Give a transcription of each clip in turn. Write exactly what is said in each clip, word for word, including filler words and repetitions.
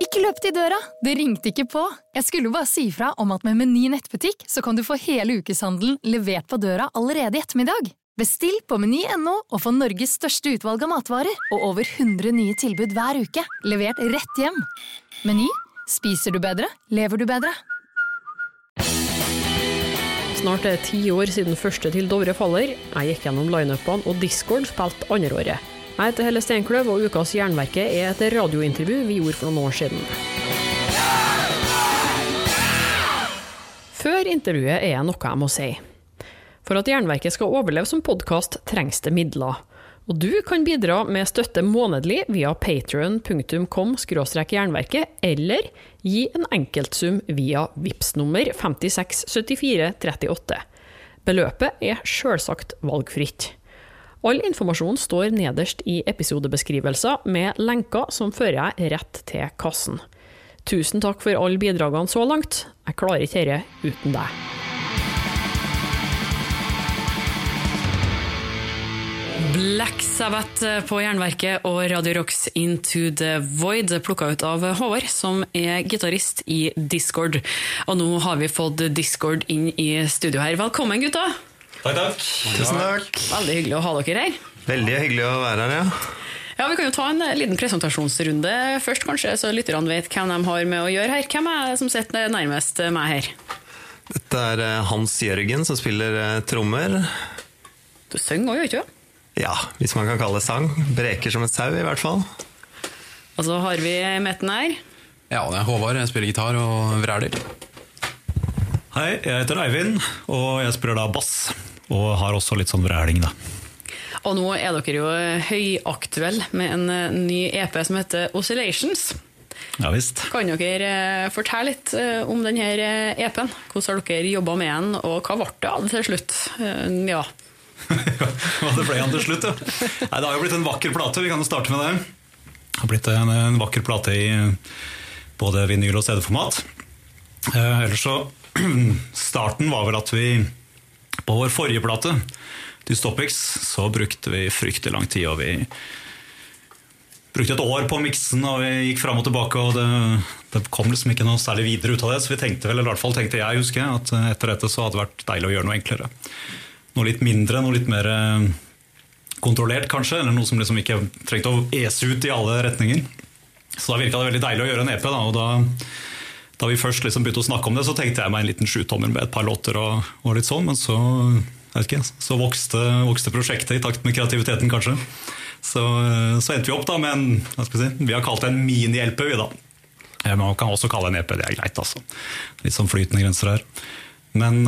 Ikke løp til døra, det ringte ikke på. Jeg skulle bare si fra om at med Meny nettbutikk så kan du få hele ukeshandelen levert på døra allerede i ettermiddag. Bestill på meny punktum no og få Norges største utvalg av matvarer og over hundre nye tilbud hver uke, levert rett hjem. Meny, spiser du bedre, lever du bedre. Snart er det ti år siden første til Dovre faller. Jeg gikk gjennom line-upene og Discord spilte andre året. Jeg heter Helle Steinkløv, og Ukas Jernverket er et radiointervju vi gjorde for noen år siden. Før intervjuet er jeg noe jeg må si. For at Jernverket skal overleve som podcast trengs det midler. Og du kan bidra med støtte månedlig via patreon punktum com skråstrek jernverket eller gi en enkeltsum via Vipps-nummer fem seks syv fire tre åtte. Beløpet er selvsagt valgfritt. All informasjon står nederst i episodebeskrivelser med lenker som fører jeg rett til kassen. Tusen takk for alle bidragene så langt. Jeg klarer ikke dette uten deg. Black Sabbath på Jernverket og Radio Rocks Into the Void, plukket ut av Håvard, som er gitarist i Discord. Og nå har vi fått Discord inn i studio her. Velkommen, gutta! Takk, takk. Tusen takk. Veldig hyggelig å ha dere her. Veldig hyggelig å være her, ja. Ja, vi kan jo ta en liten presentasjonsrunde først, kanskje, så lytterne vet hvem de har med å gjøre her. Hvem er det som sitter nærmest meg her? Dette er Hans Jørgen, som spiller trommer. Du synger også, ikke du? Ja, hvis man kan kalle det sang. Breker som et sau, i hvert fall. Og så har vi Metten her. Ja, det er Håvard. Jeg spiller gitar og vræler. Hei, jeg heter Eivind, og jeg spiller da bass. Og har også litt sånn vræling, da. Og nå er dere jo høyaktuell med en ny E P som heter Oscillations. Ja, visst. Kan dere fortelle litt om denne E P-en? Hvordan har dere jobbet med den, og hva ble det av det til slutt? Ja. Hva det ble han til slutt, ja. Nei, det har jo blitt en vakker plate, vi kan jo starte med det. Det har blitt en, en vakker plate i både vinyl og C D-format. Eh, ellers så, starten var vel at vi på vår forrige plate, Dystopix, så brukte vi fryktelig lang tid, og vi brukte et år på miksen, og vi gikk frem og tilbake, og det, det kom liksom ikke noe særlig videre ut av det, så vi tenkte vel, eller i hvert fall tenkte jeg, husker jeg, at etter dette så hadde det vært deilig å gjøre noe enklere. Noe litt mindre, noe litt mer kontrollert kanskje, eller noe som liksom ikke trengte å ese ut i alle retninger. Så da virket det veldig deilig å gjøre en E P, da, og da, da vi først liksom begynte å snakke om det, så tenkte jeg meg en liten sjutommer med et par låter og, og litt sånn, men så, jeg vet ikke, så vokste, vokste prosjektet i takt med kreativiteten kanskje. Så, så endte vi opp da med en, hva skal vi si, vi har kalt det en mini-L P vi da. Men man kan også kalle det en E P, det er greit altså. Litt sånn flytende grenser her. Men,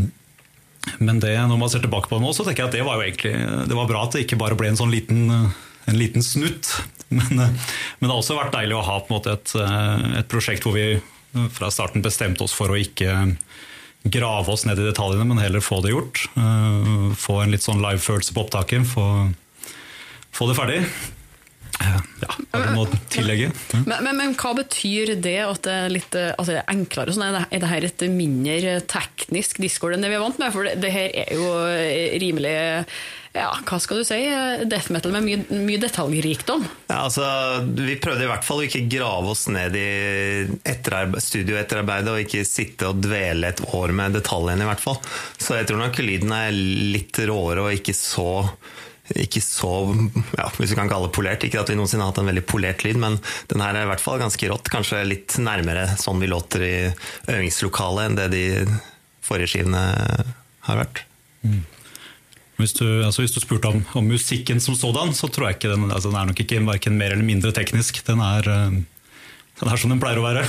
men det, når man ser tilbake på det nå, så tenker jeg at det var jo egentlig, det var bra at det ikke bare ble en sånn liten, en liten snutt. Men, men det har også vært deilig å ha på en måte et, et prosjekt hvor vi fra starten bestemte oss for å ikke grave oss ned i detaljene, men heller få det gjort. Få en litt sånn live-følelse på opptaket, få få det ferdig. Ja, har du noe tillegge? Men, men, men hva betyr det at det er litt altså det er enklere? Sånn, er, det, er det her et mindre teknisk Discord enn det vi er vant med? For det, det her er jo rimelig, ja, hva skal du si, death metal med mye, mye detaljrikdom. Ja, altså, vi prøvde i hvert fall å ikke grave oss ned i etterarbeid, studioetterarbeidet og ikke sitte og dvele et år med detaljene i hvert fall. Så jeg tror nok lyden er litt råere og ikke så ikke så, ja, hvis vi kan kalle det polert, ikke at vi noensinne har hatt en veldig polert lyd, men den her er i hvert fall ganske rått, kanskje litt nærmere sånn vi låter i øvingslokalet enn det de forrige skivene har vært. Mm. Hvis du, altså hvis du spurte om, om musikken som sådan, så tror jeg ikke den, altså den er nok ikke hverken mer eller mindre teknisk, den er, den er som den pleier å være.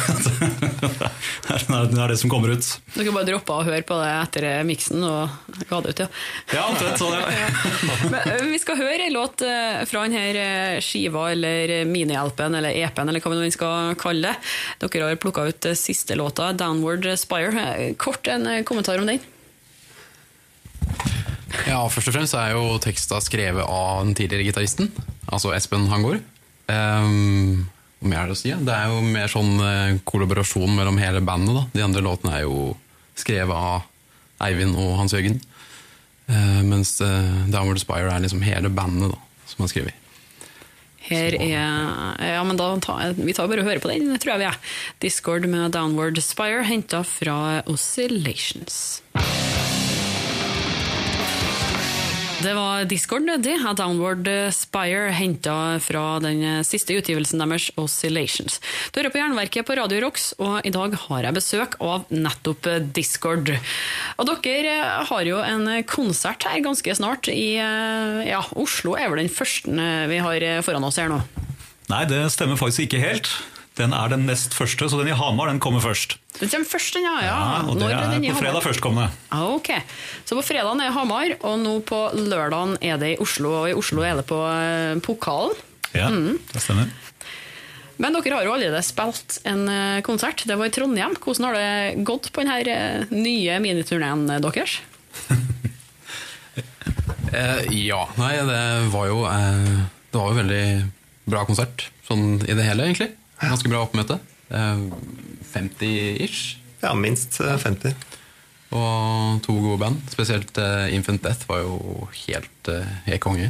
Det er det som kommer ut. Du kan bare droppe å høre på det etter miksen og ga det ut, ja. Ja, omtrent sånn, ja. Men vi skal høre en låt fra denne skiva, eller mini-alpen, eller E P-en, eller hva vi skal kalle det. Dere har plukket ut siste låta, Downward Spire. Kort en kommentar om den. Ja, først og fremst er jo teksten skrevet av den tidligere gitaristen, altså Espen Hangård. Um, Hva er det å si? Det er jo mer sånn kollaborasjon mellom hele bandet da. De andre låtene er jo skrevet av Eivind og Hans Jørgen, uh, mens uh, Downward Spire er liksom hele bandet da, som har skrevet. Her er, ja, men da ta, vi tar bare og hører på den, tror jeg vi er. Discord med Downward Spire, hentet fra Oscillations. Det var Discord, det er Downward Spire, hentet fra den siste utgivelsen deres, Oscillations. Du hører på Jernverket på Radio Rocks, og i dag har jeg besøk av nettopp Discord. Og dere har jo en konsert her ganske snart i ja, Oslo, er vel den første vi har foran oss her nå? Nei, det stemmer faktisk ikke helt. Den er den nest første, så den i Hamar, den kommer først. Den kommer først, den, ja. ja. Ja, og det er, er på fredag førstkommende. Ah, ok. Så på fredagen er Hamar, og nå på lørdagen er det i Oslo, og i Oslo er det på uh, Pokalen. Ja, mm. det stemmer. Men dere har jo allerede spilt en uh, konsert. Det var i Trondheim. Hvordan har det gått på denne uh, nye miniturneen deres? eh, ja, nei, det var jo eh, det var jo veldig bra konsert, sånn i det hele egentlig. Ganske bra oppmøte. femti-ish. Ja, minst femti. Og to gode band. Spesielt uh, Infant Death var jo helt, uh, helt konge.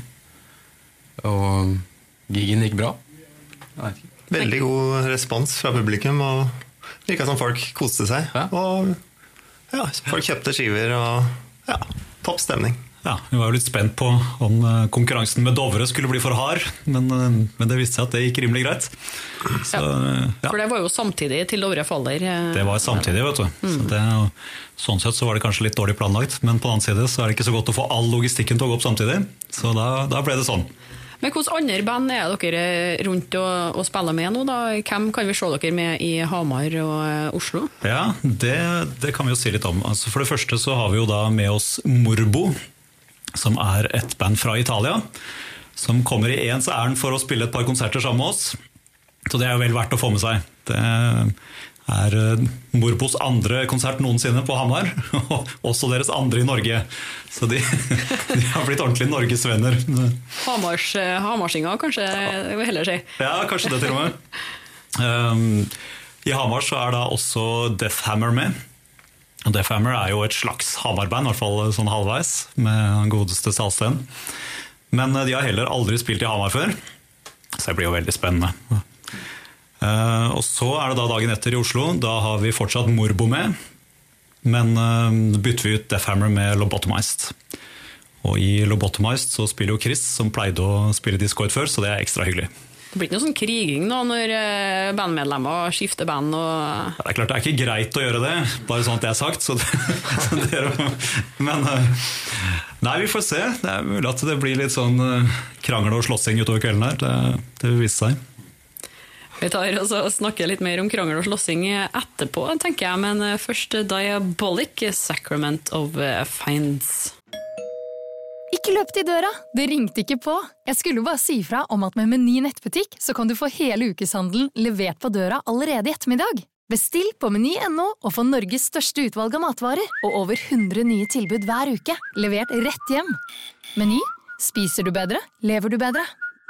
Og gigen gikk bra. Veldig god respons fra publikum, og virket som folk koste seg. Ja. Og ja, folk kjøpte skiver, og ja, topp stemning. Ja, vi var jo litt spent på om konkurransen med Dovre skulle bli for hard, men, men det viste seg at det gikk rimelig greit. Så, ja. For det var jo samtidig til Dovre faller. Det var samtidig, vet du. Mm. Så det, sånn sett så var det kanskje litt dårlig planlagt, men på den annen side så er det ikke så godt å få all logistikken til å gå opp samtidig, så da, da ble det sånn. Men hvilke andre band er dere rundt og, og spiller med nå da? Hvem kan vi se dere med i Hamar og Oslo? Ja, det, det kan vi jo si litt om. Altså, for det første så har vi jo da med oss Morbo, som er et band fra Italia, som kommer i ens ærend for å spille et par konserter sammen med oss. Så det er jo vel verdt å få med seg. Det er Morbos andre konsert noensinne på Hamar, og også deres andre i Norge. Så de, de har blitt ordentlig norgesvenner. Hamars, Hamarsinga, kanskje jeg vil heller si. Ja, kanskje det til og med. Um, I Hamar så er da også Deathhammer med. Deathhammer er jo et slags Hamar-band, i hvert fall sånn halvveis, med den godeste Salsten. Men de har heller aldri spilt i Hamar før, så det blir jo veldig spennende. Uh, og så er det da dagen etter i Oslo, da har vi fortsatt Morbo med, men uh, bytter vi ut Deathhammer med Lobotomized. Og i Lobotomized så spiller jo Chris, som pleide å spille Discord før, så det er ekstra hyggelig. Det blir ikke noe sånn kriging da, når bandmedlemmer skifter band og... Ja, det er klart det er ikke greit å gjøre det, bare sånn at det er sagt. Så det, så det er, men nei, vi får se. Det er mulig at det blir litt sånn krangel og slåssing utover kvelden her. Det, det vil vise seg. Vi tar og snakker litt mer om krangel og slåssing etterpå, tenker jeg. Men først Diabolic, Sacrament of Finds. Ikke løp til døra, det ringte ikke på. Jeg skulle bare si fra om at med Meny nettbutikk så kan du få hele ukeshandelen levert på døra allerede i ettermiddag. Bestill på meny punktum no og få Norges største utvalg av matvarer og over hundre nye tilbud hver uke, levert rett hjem. Meny, spiser du bedre, lever du bedre.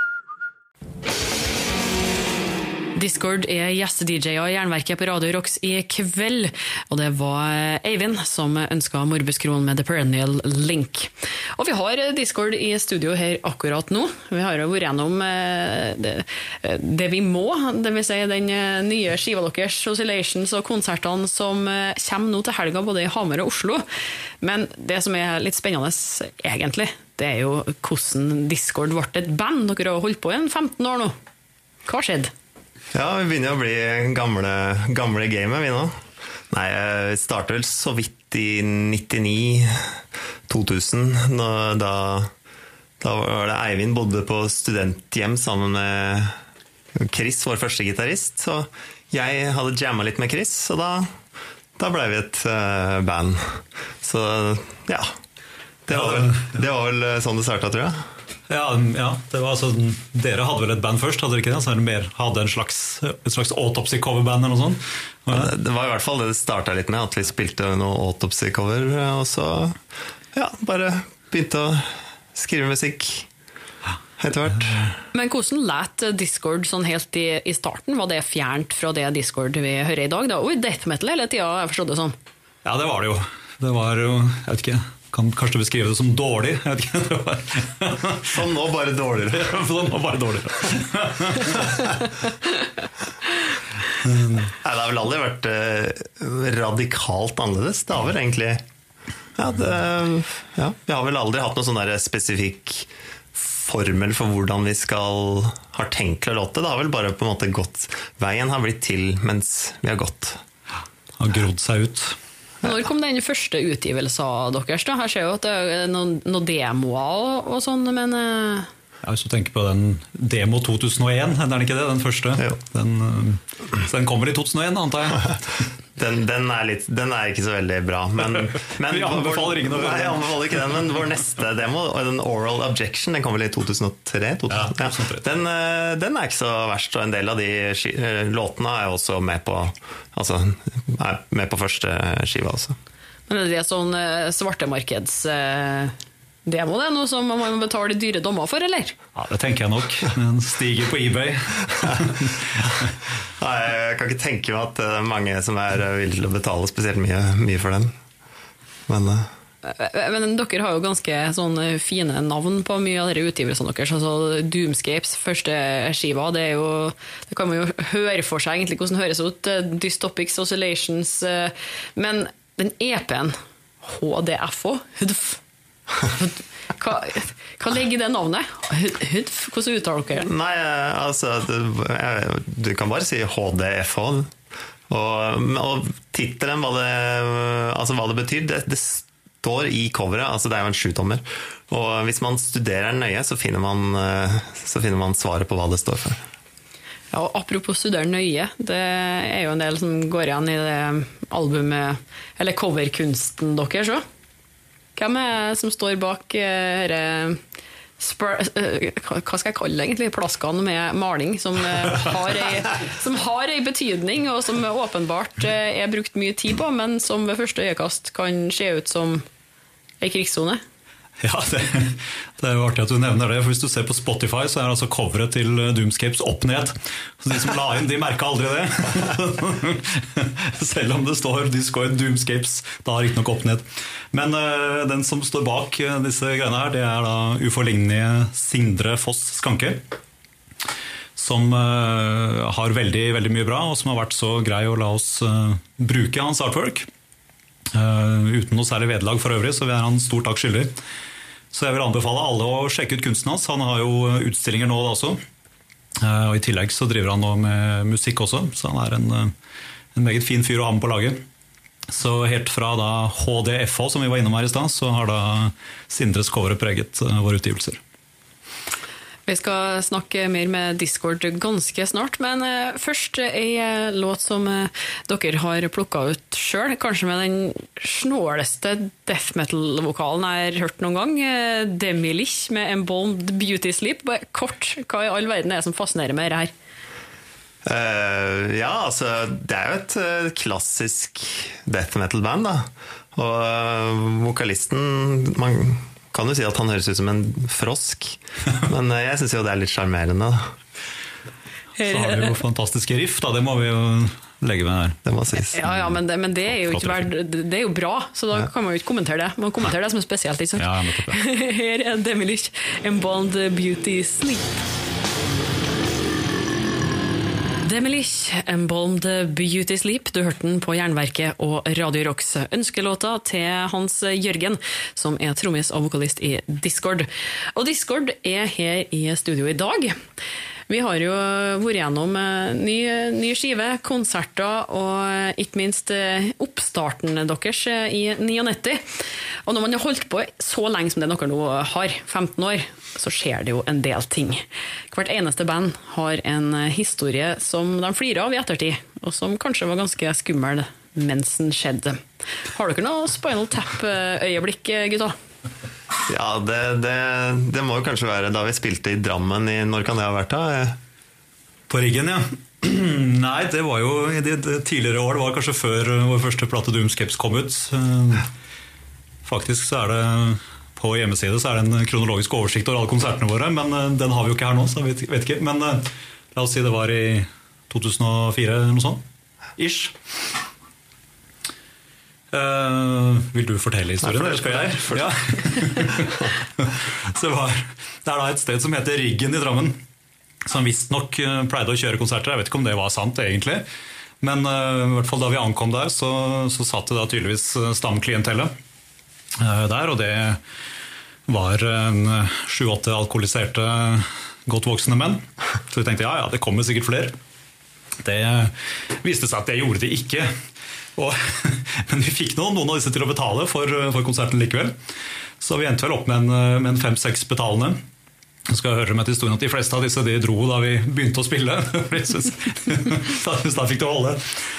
Discord er gjeste-D J av Jernverket på Radio Rocks i kveld, og det var Eivind som ønsket Morbus Kron med The Perennial Link. Og vi har Discord i studio her akkurat nå. Vi har jo vært gjennom det, det vi må, det vil si den nye skiva deres, Oscillations og konsertene som kommer nå til helga både i Hamar og Oslo. Men det som er litt spennende egentlig, det er jo hvordan Discord ble et band. Dere har holdt på i femten år nå. Hva skjedde? Ja, vi begynner å bli gamle, gamle gamet, vi nå. Nei, jeg startet vel så vidt i nittini to tusen, da, da var det Eivind bodde på studenthjem sammen med Chris, vår første gitarist. Så jeg hadde jammet litt med Chris, og da, da ble vi et uh, band. Så ja, det var, vel, det var vel sånn det startet, tror jeg. Ja, ja, det var altså, dere hadde vel et band først, hadde dere ikke det? Så mer hadde en slags, et slags Autopsy-coverband eller noe sånt? Ja, det, det var i hvert fall det det startet litt med, at vi spilte noe Autopsy-cover, og så ja, bare begynte å skrive musikk etter hvert. Men hvordan lät Discord sånn helt i, i starten? Var det fjernt fra det Discord vi hører i dag? Da? Oi, death metal hele tiden, jeg forstod det sånn. Ja, det var det jo. Det var jo, jeg vet ikke, kan kanskje beskrive det som dårlig. Jeg vet ikke, det var. Som nå bare dårligere. Ja, som nå bare dårligere. Nei, det har vel aldri vært eh, radikalt annerledes. Det har vel egentlig ja, det, ja, vi har vel aldri hatt noen sånn der spesifikk formel for hvordan vi skal har tenkt å låte. Det har vel bare på en måte gått veien har blitt til mens vi har gått. Har grodd seg ut. Når kom den første utgivelsen deres? Da? Her ser jeg jo at det er noen, noen demoer og, og sånn, men... Ja, hvis du tenker på den demo to tusen og en, er den ikke det, den første? Den, så den kommer i to tusen og en, antar jeg. Den, den, er litt, den er ikke så veldig bra, men, men vi anbefaler ingen å høre. Nei, jeg anbefaler ikke den, men vår neste demo, den Oral Objection, den kom vel i to tusen og tre? to tusen, ja, ja. Den, den er ikke så verst, og en del av de låtene er jo også med på, altså, er med på første skiva også. Men er det sånn svartemarkeds... Demo, det er noe som man må betale dyre dommer for, eller? Ja, det tenker jeg nok. Den stiger på eBay. Nei, jeg kan ikke tenke meg at det er mange som er villige til å betale spesielt mye, mye for den. Men, uh... Men dere har jo ganske sånne fine navn på mye av dere utgivelsene deres. Altså Doomscapes, første skiva, det, er jo, det kan man jo høre for seg egentlig hvordan det høres ut. Dystopics, Oscillations. Men den E P-en, H D F O, H D F, Hva, hva legger i det navnet? Hudf? Hvordan uttaler dere det? Nei, altså du, du kan bare si H D F H og, og titelen hva det, altså hva det betyr det, det står i coveret, altså det er jo en sjutommer og hvis man studerer nøye så finner man, så finner man svaret på hva det står for. Ja, og apropos studere nøye, det er jo en del som går igjen i det albumet eller coverkunsten deres også. Hvem er det som står bak uh, spør, uh, hva skal jeg kalle det egentlig? Plaskene med maling som, uh, har ei, som har en betydning og som åpenbart uh, er brukt mye tid på, men som ved første øyekast kan se ut som en krigszone? Ja, det, det er jo artig at du nevner det, for hvis du ser på Spotify så er altså coveret til Doomscapes opp ned. Så de som la inn, de merket aldri det. Selv om det står Discord Doomscapes, da er ikke nok opp ned. Men uh, den som står bak uh, disse greiene her, det er da uforlignelige Sindre Foss Skanke, som uh, har veldig, veldig mye bra, og som har vært så grei å la oss uh, bruke hans artwork. Uh, uten noe særlig vederlag for øvrig, så vi er han stor takk skyldig. Så jeg vil anbefale alle å sjekke ut kunsten hans. Han har jo utstillinger nå også, uh, og i tillegg så driver han nå med musikk også, så han er en, en meget fin fyr å ha med på laget. Så helt fra da H D F H, som vi var innom her i sted, så har da Sindres coveret preget uh, våre utgivelser. Vi skal snakke mer med Discord ganske snart, men først en låt som dere har plukket ut selv, kanskje med den snåleste death metal-vokalen jeg har hørt noen gang, Demilich med Embalmed Beauty Sleep. Kort, hva i all verden er det som fascinerer med det her? Uh, ja, altså det er jo et uh, klassisk death metal-band da, og uh, vokalisten, man kan jo si at han høres ut som en frosk, men jeg synes jo det er litt charmerende. Så har vi jo fantastiske riff, da, det må vi jo legge med her. Det må sies. Ja, ja, men det, men det er jo ikke verd, det er jo bra, så da kan man jo ikke kommentere det. Man kommenterer det som er spesielt, ikke sant? Ja, nettopp, ja. Her er Demilich, Embalmed Beauty Sleep. Demilich, Embalmed Beauty Sleep. Du hørte den på Jernverket og Radio Rocks ønskelåta til Hans Jørgen, som er trommis og vokalist i Discord. Og Discord er her i studio i dag. Vi har jo vært gjennom ny, ny skive, konserter og ikke minst oppstarten deres i nitti. Og når man har holdt på så lenge som det dere nå har, femten år, så skjer det jo en del ting. Hvert eneste band har en historie som de flirer av i ettertid, og som kanskje var ganske skummel mens den skjedde. Har dere noe Spinal Tap-øyeblikk, gutta? Ja, det, det, det må jo kanskje være da vi spilte i Drammen i, når kan det ha vært da? På Riggen, ja. Nei, det var jo i det, det tidligere år, det var kanskje før vår første plate Doomscapes kom ut. Faktisk så er det på hjemmeside så er det en kronologisk oversikt over alle konsertene våre, men den har vi jo ikke her nå, så jeg vet, vet ikke. Men la oss si det var i to tusen og fire eller noe sånt, ish. Uh, vil du fortelle historien, Nei, eller skal jeg? For ja. Så det, var, det er da et sted som heter Riggen i Drammen, som visst nok pleide å kjøre konserter. Jeg vet ikke om det var sant egentlig, men uh, i hvert fall da vi ankom der, så, så satt det da tydeligvis stamklientellet uh, der, og det var en sju-åtte alkoholiserte, godt voksne menn. Så vi tenkte, ja, ja, det kommer sikkert flere. Det viste seg at det gjorde de ikke. Og, men vi fikk noen, noen av disse til å betale for, for konserten likevel. Så vi endte vel opp med en, med en fem-seks betalende. Jeg skal høre med til historien at de fleste av disse de dro da vi begynte å spille. Da fikk det holde.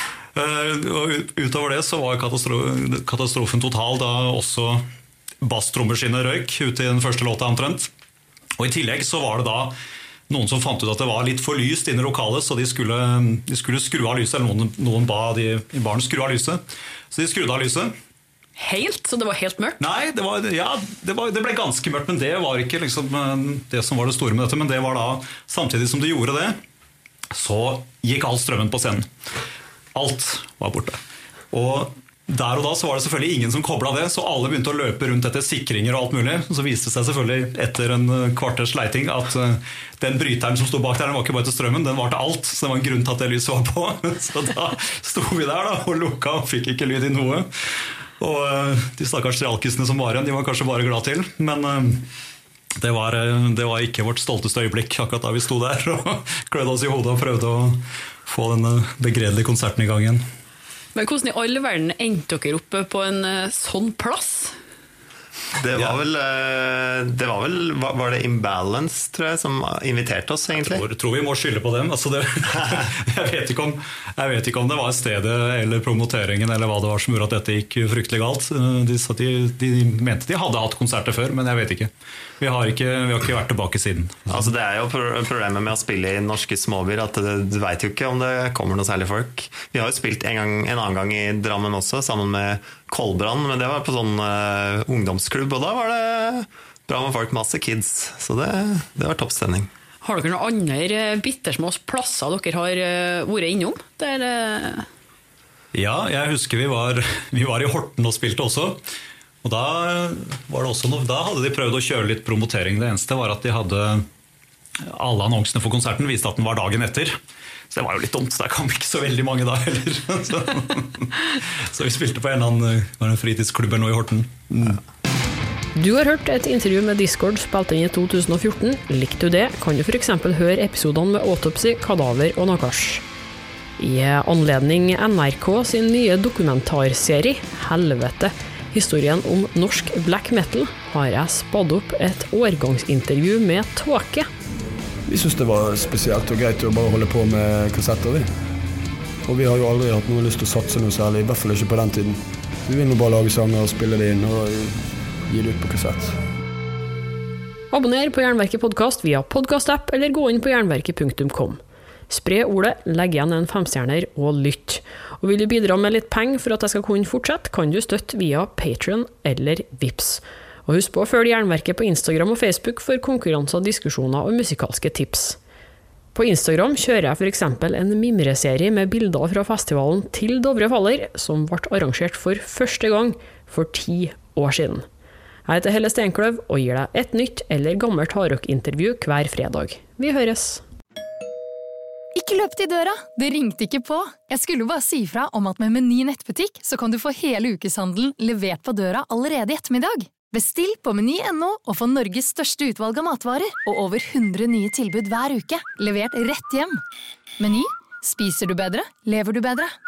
Og utover det så var katastrofen, katastrofen total da også basstrommeskinnet røyk ut i den første låta omtrent. Og i tillegg så var det da noen som fant ut at det var litt for lyst inne i lokalet, så de skulle, de skulle skru av lyset, eller noen, noen ba de i baren skru av lyset. Så de skrudde av lyset. Helt? Så det var helt mørkt? Nei, det, var, ja, det, var, det ble ganske mørkt, men det var ikke liksom det som var det store med dette. Men det var da, samtidig som de gjorde det, så gikk all strømmen på scenen. Alt var borte. Og der og da så var det selvfølgelig ingen som koblet det, så alle begynte å løpe rundt etter sikringer og alt mulig. Så viste det seg selvfølgelig etter en kvarters leiting at den bryteren som stod bak der, den var ikke bare til strømmen, den var til alt. Så det var en grunn til at det lyset var på. Så da sto vi der da, og lukka og fikk ikke lyd i noe. Og de stakkars realkisene som var igjen, de var kanskje bare glad til. Men det var, det var ikke vårt stolteste øyeblikk akkurat da vi sto der og klødde oss i hodet og prøvde å få denne begredelige konserten i gang igjen. Men hvordan i alle verden endte dere oppe på en sånn plass? Det var vel, det var vel var det Imbalance, tror jeg, som inviterte oss egentlig. Jeg tror, tror vi må skylde på dem. Altså det, jeg, vet ikke om, jeg vet ikke om det var stedet eller promoteringen eller hva det var som gjorde at dette gikk fryktelig galt. De, de, de mente de hadde hatt konserter før, men jeg vet ikke. Vi har ikke, vi har ikke vært tilbake siden. Altså det er jo problemet med å spille i norske småbyer, at du vet jo ikke om det kommer noe særlig folk. Vi har jo spilt en, gang, en annen gang i Drammen også, sammen med Kolbrand, men det var på sånn uh, ungdomsklubb, og da var det bra med folk, masse kids, så det, det var toppstemning. Har dere noen andre bittersmå plasser dere har vært innom? Der, uh... Ja, jeg husker vi var, vi var i Horten og spilte også. Og da, var det også noe, da hadde de prøvd å kjøre litt promotering. Det eneste var at de hadde alle annonsene for konserten viste at den var dagen etter. Så det var jo litt dumt, der kom ikke så veldig mange da heller. Så, så vi spilte på en eller annen fritidsklubb nå i Horten. Mm. Du har hørt et intervju med Discord spilt inn i to tusen og fjorten. Likte du det, kan du for eksempel høre episodene med Autopsy, Kadaver og Nakash. I anledning N R K sin nye dokumentarserie Helvete, historien om norsk black metal, har jeg spadd opp et årgangsintervju med Tåke. Vi synes det var spesielt og greit å bare holde på med kassetter. Og vi har jo aldri hatt noe lyst til å satse noe særlig, i hvert fall ikke på den tiden. Vi vil nå bare lage sanger og spille det inn og gi det ut på kassett. Abonner på Jernverket podcast via podcast-app eller gå inn på jernverket punktum com. Spre ordet, legg igjen en femstjerner og lytt. Og vil du bidra med litt penger for at jeg skal kunne fortsette, kan du støtte via Patreon eller Vips. Og husk på å følge Jernverket på Instagram og Facebook for konkurranser, diskusjoner og musikalske tips. På Instagram kjører jeg for eksempel en mimreserie med bilder fra festivalen Til Dovre Faller, som ble arrangert for første gang for ti år siden. Jeg heter Helle Steinkløv og gir deg et nytt eller gammelt hardrock-intervju hver fredag. Vi høres! Ikke løp til døra, det ringte ikke på. Jeg skulle bare si fra om at med Meny nettbutikk så kan du få hele ukeshandelen levert på døra allerede i ettermiddag. Bestill på meny punktum no og få Norges største utvalg av matvarer og over hundre nye tilbud hver uke, levert rett hjem. Meny, spiser du bedre, lever du bedre.